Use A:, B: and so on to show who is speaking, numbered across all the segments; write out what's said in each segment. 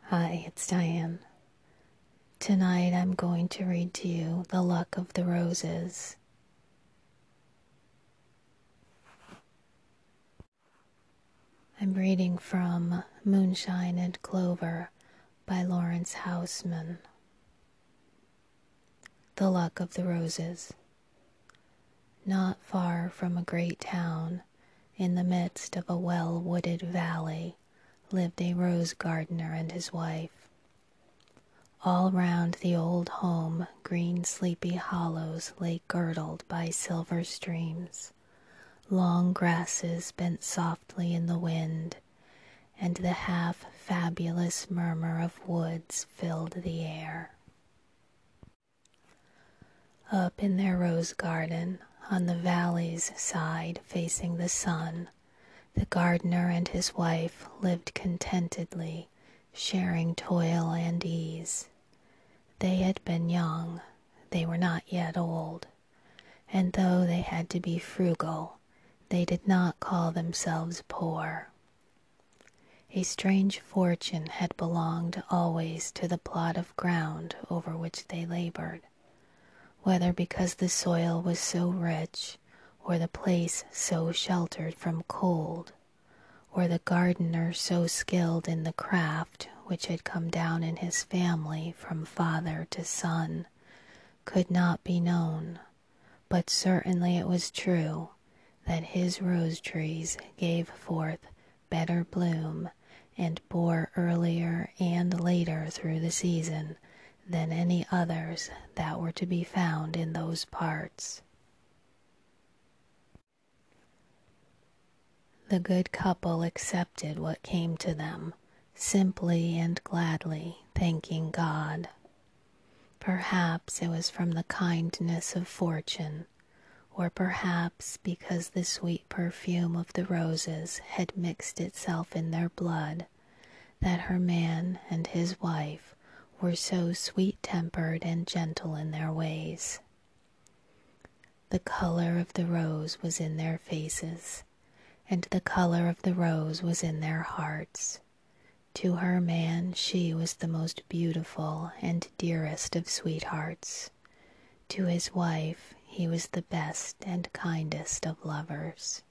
A: Hi, it's Diane. Tonight I'm going to read to you The Luck of the Roses. I'm reading from Moonshine and Clover by Lawrence Houseman. The Luck of the Roses. Not far from a great town, in the midst of a well-wooded valley, lived a rose gardener and his wife. All round the old home green sleepy hollows lay girdled by silver streams. Long grasses bent softly in the wind, and the half-fabulous murmur of woods filled the air. Up in their rose garden, on the valley's side facing the sun, the gardener and his wife lived contentedly, sharing toil and ease. They had been young, they were not yet old, and though they had to be frugal, they did not call themselves poor. A strange fortune had belonged always to the plot of ground over which they labored, whether because the soil was so rich, or the place so sheltered from cold, or the gardener so skilled in the craft which had come down in his family from father to son, could not be known, but certainly it was true that his rose trees gave forth better bloom and bore earlier and later through the season than any others that were to be found in those parts. The good couple accepted what came to them, simply and gladly, thanking God. Perhaps it was from the kindness of fortune, or perhaps because the sweet perfume of the roses had mixed itself in their blood, that her man and his wife were so sweet-tempered and gentle in their ways. The color of the rose was in their faces, and the color of the rose was in their hearts. To her man she was the most beautiful and dearest of sweethearts. To his wife he was the best and kindest of lovers.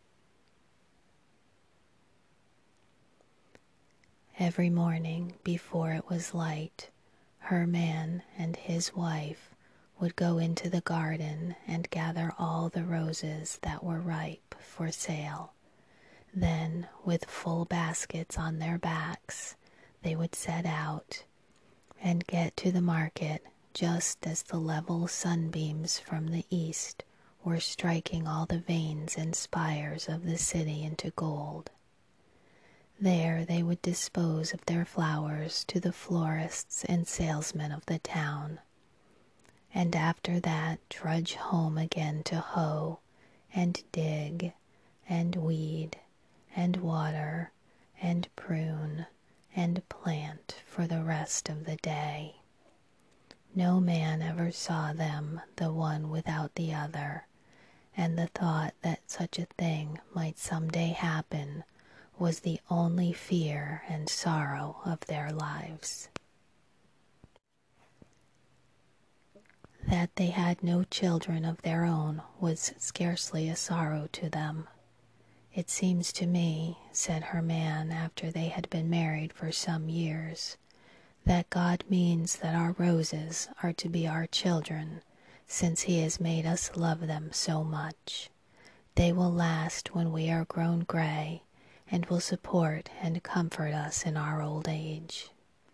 A: Every morning before it was light, her man and his wife would go into the garden and gather all the roses that were ripe for sale. Then, with full baskets on their backs, they would set out and get to the market just as the level sunbeams from the east were striking all the vanes and spires of the city into gold. There they would dispose of their flowers to the florists and salesmen of the town, and after that trudge home again to hoe and dig and weed and water and prune and plant for the rest of the day. No man ever saw them the one without the other, and the thought that such a thing might some day happen was the only fear and sorrow of their lives. That they had no children of their own was scarcely a sorrow to them. "It seems to me," said her man after they had been married for some years, "that God means that our roses are to be our children, since He has made us love them so much. They will last when we are grown gray, and will support and comfort us in our old age."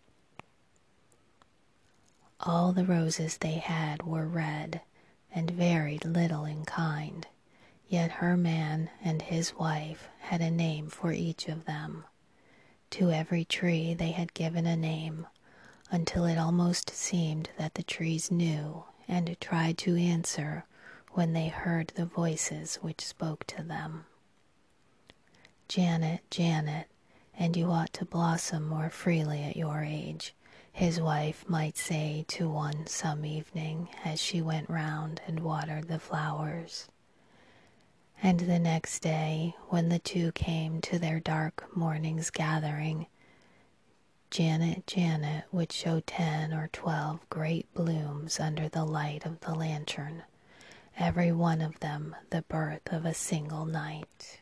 A: All the roses they had were red, and varied little in kind, yet her man and his wife had a name for each of them. To every tree they had given a name, until it almost seemed that the trees knew and tried to answer when they heard the voices which spoke to them. "Janet, Janet, and you ought to blossom more freely at your age," his wife might say to one some evening as she went round and watered the flowers. And the next day, when the two came to their dark morning's gathering, Janet would show 10 or 12 great blooms under the light of the lantern, every one of them the birth of a single night.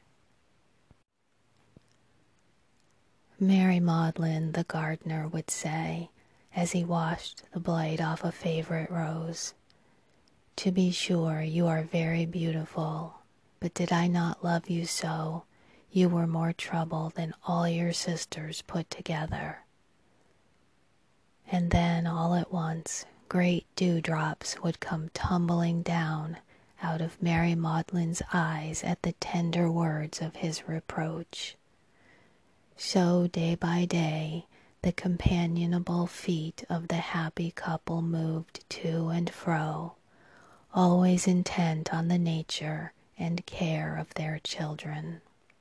A: Mary Maudlin, the gardener, would say, as he washed the blight off a favorite rose, "To be sure, you are very beautiful, but did I not love you so, you were more trouble than all your sisters put together." And then all at once great dewdrops would come tumbling down out of Mary Maudlin's eyes at the tender words of his reproach. So day by day the companionable feet of the happy couple moved to and fro, always intent on the nature and care of their children.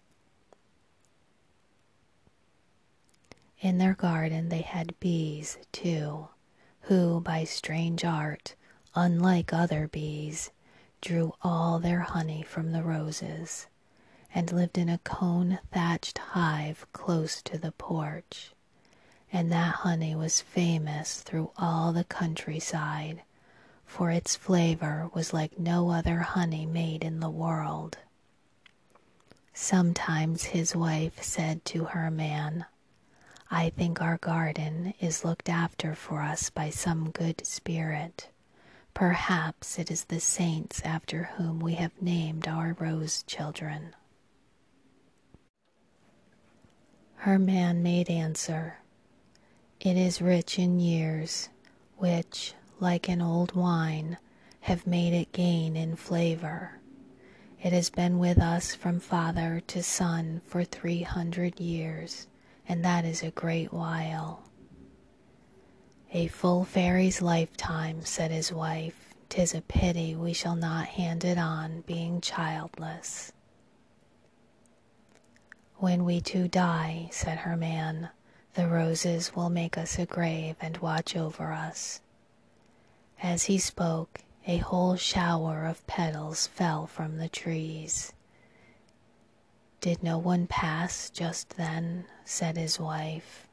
A: In their garden they had bees, too, who, by strange art, unlike other bees, drew all their honey from the roses, and lived in a cone-thatched hive close to the porch. And that honey was famous through all the countryside, for its flavor was like no other honey made in the world. Sometimes his wife said to her man, "I think our garden is looked after for us by some good spirit. Perhaps it is the saints after whom we have named our rose children." Her man made answer, "It is rich in years, which, like an old wine, have made it gain in flavor. It has been with us from father to son for 300 years, and that is a great while." "A full fairy's lifetime," said his wife. "'Tis a pity we shall not hand it on, being childless." "When we two die," said her man, "the roses will make us a grave and watch over us." As he spoke, a whole shower of petals fell from the trees. "Did no one pass just then?" said his wife.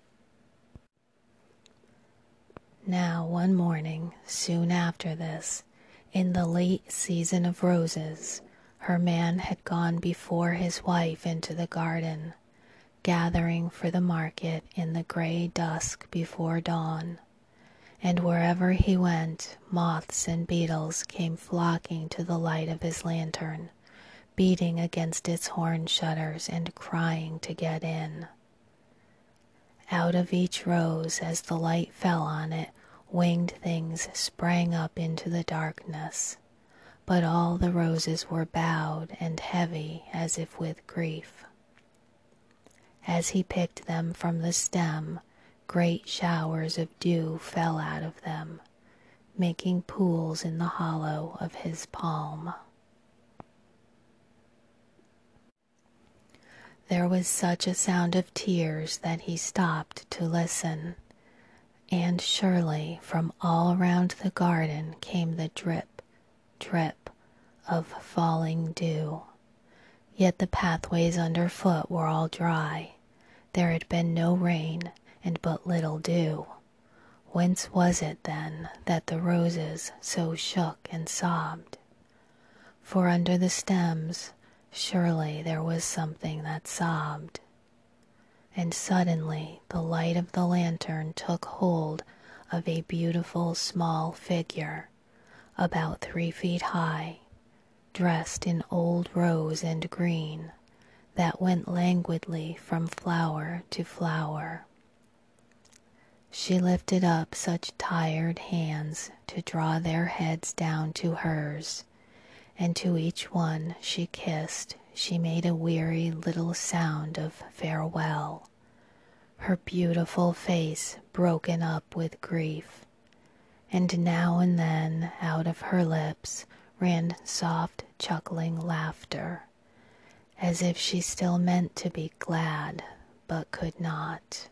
A: Now one morning, soon after this, in the late season of roses, her man had gone before his wife into the garden, gathering for the market in the gray dusk before dawn. And wherever he went, moths and beetles came flocking to the light of his lantern, beating against its horn shutters and crying to get in. Out of each rose, as the light fell on it, winged things sprang up into the darkness, but all the roses were bowed and heavy as if with grief. As he picked them from the stem, great showers of dew fell out of them, making pools in the hollow of his palm. There was such a sound of tears that he stopped to listen, and surely from all around the garden came the drip, drip of falling dew. Yet the pathways underfoot were all dry. There had been no rain and but little dew. Whence was it, then, that the roses so shook and sobbed? For under the stems, surely there was something that sobbed. And suddenly the light of the lantern took hold of a beautiful small figure, about 3 feet high, dressed in old rose and green, that went languidly from flower to flower. She lifted up such tired hands to draw their heads down to hers, and to each one she kissed she made a weary little sound of farewell, her beautiful face broken up with grief, and now and then out of her lips ran soft chuckling laughter, as if she still meant to be glad but could not.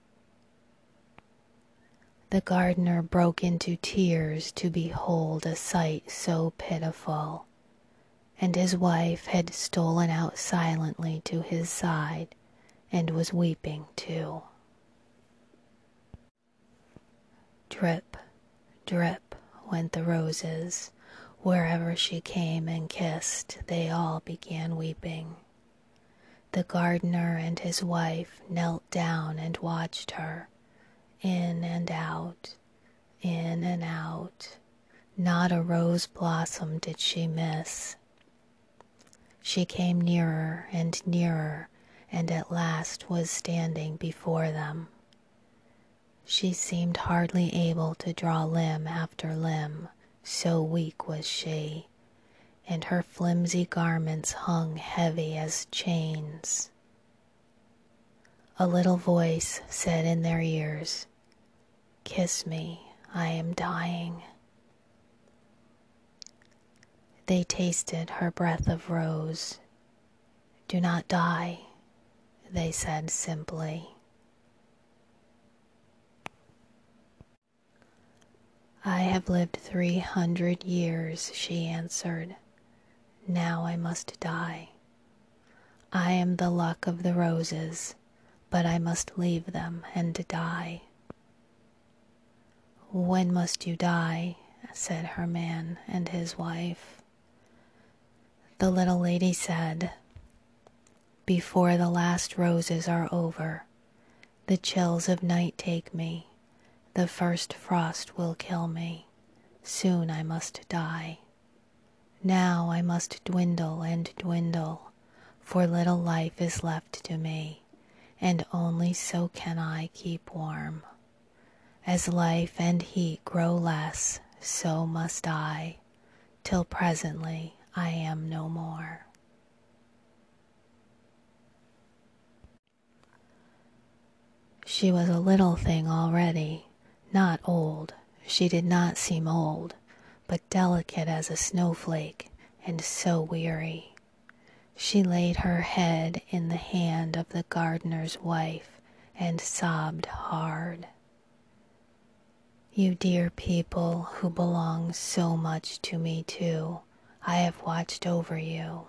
A: The gardener broke into tears to behold a sight so pitiful, and his wife had stolen out silently to his side and was weeping too. Drip, drip went the roses. Wherever she came and kissed, they all began weeping. The gardener and his wife knelt down and watched her, in and out, in and out. Not a rose blossom did she miss. She came nearer and nearer, and at last was standing before them. She seemed hardly able to draw limb after limb, so weak was she, and her flimsy garments hung heavy as chains. A little voice said in their ears, "Kiss me, I am dying." They tasted her breath of rose. "Do not die," they said simply. "I have lived 300 years," she answered. "Now I must die. I am the luck of the roses, but I must leave them and die." "When must you die?" said her man and his wife. The little lady said, "Before the last roses are over. The chills of night take me. The first frost will kill me. Soon I must die. Now I must dwindle and dwindle, for little life is left to me, and only so can I keep warm. As life and heat grow less, so must I, till presently I am no more." She was a little thing already, not old. She did not seem old, but delicate as a snowflake, and so weary. She laid her head in the hand of the gardener's wife and sobbed hard. "You dear people who belong so much to me too, I have watched over you."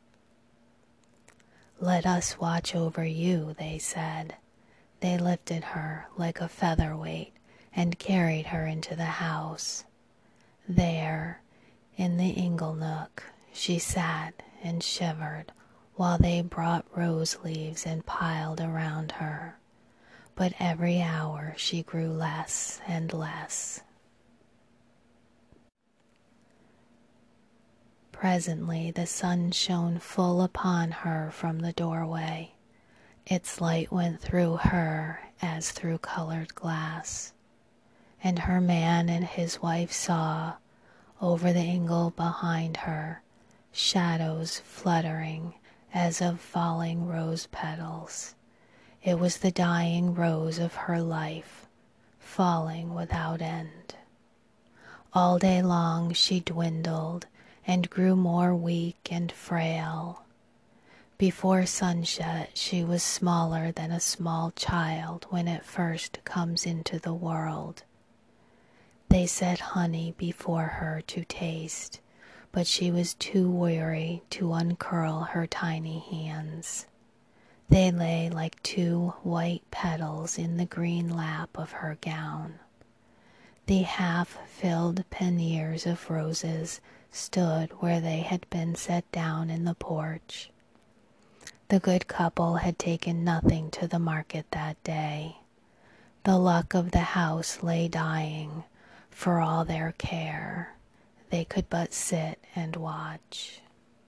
A: "Let us watch over you," they said. They lifted her like a featherweight and carried her into the house. There, in the ingle nook, she sat and shivered while they brought rose leaves and piled around her. But every hour she grew less and less. Presently the sun shone full upon her from the doorway. Its light went through her as through colored glass, and her man and his wife saw, over the ingle behind her, shadows fluttering as of falling rose petals. It was the dying rose of her life, falling without end. All day long she dwindled and grew more weak and frail. Before sunset she was smaller than a small child when it first comes into the world. They set honey before her to taste, but she was too weary to uncurl her tiny hands. They lay like two white petals in the green lap of her gown. The half-filled panniers of roses stood where they had been set down in the porch. The good couple had taken nothing to the market that day. The luck of the house lay dying. For all their care, they could but sit and watch.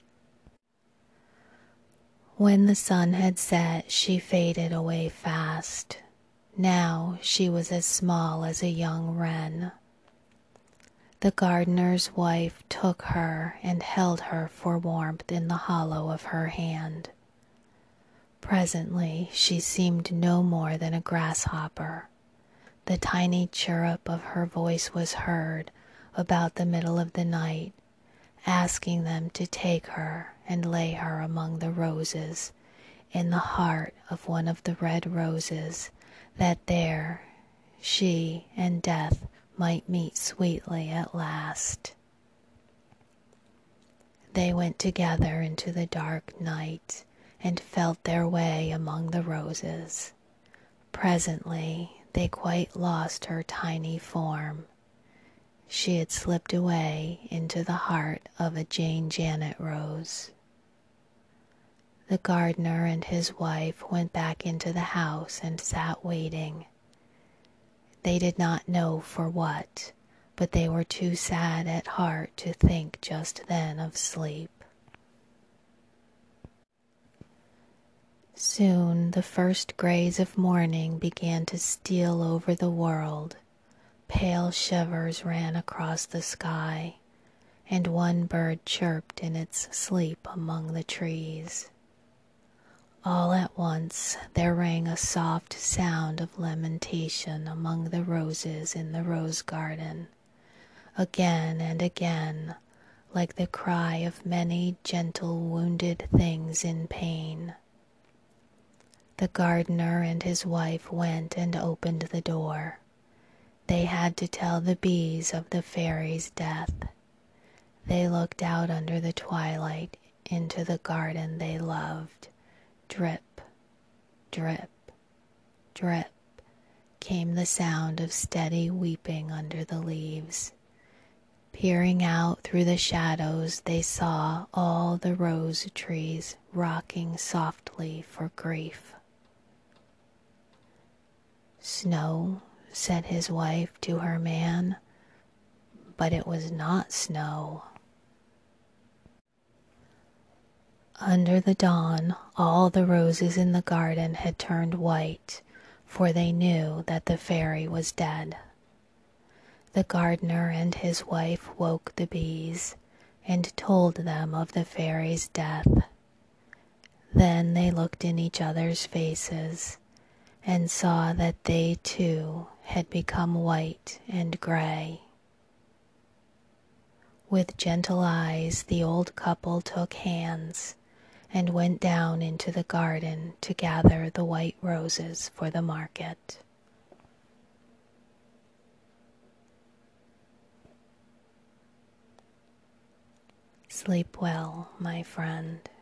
A: When the sun had set, she faded away fast. Now she was as small as a young wren. The gardener's wife took her and held her for warmth in the hollow of her hand. Presently she seemed no more than a grasshopper. The tiny chirrup of her voice was heard about the middle of the night, asking them to take her and lay her among the roses, in the heart of one of the red roses, that there she and death might meet sweetly at last. They went together into the dark night and felt their way among the roses. Presently they quite lost her tiny form. She had slipped away into the heart of a Jane Janet rose. The gardener and his wife went back into the house and sat waiting. They did not know for what, but they were too sad at heart to think just then of sleep. Soon the first grays of morning began to steal over the world. Pale shivers ran across the sky, and one bird chirped in its sleep among the trees. All at once there rang a soft sound of lamentation among the roses in the rose garden, again and again, like the cry of many gentle wounded things in pain. The gardener and his wife went and opened the door. They had to tell the bees of the fairy's death. They looked out under the twilight into the garden they loved. Drip, drip, drip came the sound of steady weeping under the leaves. Peering out through the shadows, they saw all the rose trees rocking softly for grief. "Snow," said his wife to her man, but it was not snow. Under the dawn, all the roses in the garden had turned white, for they knew that the fairy was dead. The gardener and his wife woke the bees and told them of the fairy's death. Then they looked in each other's faces and saw that they too had become white and gray. With gentle eyes, the old couple took hands and went down into the garden to gather the white roses for the market. Sleep well, my friend.